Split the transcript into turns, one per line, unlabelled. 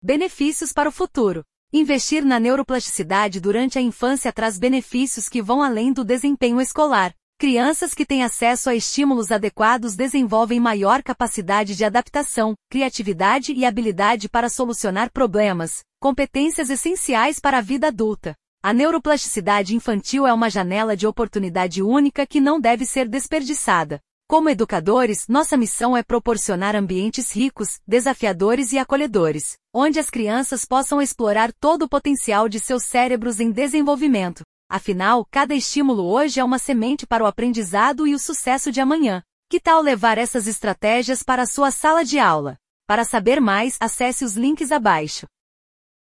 Benefícios para o futuro. Investir na neuroplasticidade durante a infância traz benefícios que vão além do desempenho escolar. Crianças que têm acesso a estímulos adequados desenvolvem maior capacidade de adaptação, criatividade e habilidade para solucionar problemas, competências essenciais para a vida adulta. A neuroplasticidade infantil é uma janela de oportunidade única que não deve ser desperdiçada. Como educadores, nossa missão é proporcionar ambientes ricos, desafiadores e acolhedores, onde as crianças possam explorar todo o potencial de seus cérebros em desenvolvimento. Afinal, cada estímulo hoje é uma semente para o aprendizado e o sucesso de amanhã. Que tal levar essas estratégias para a sua sala de aula? Para saber mais, acesse os links abaixo.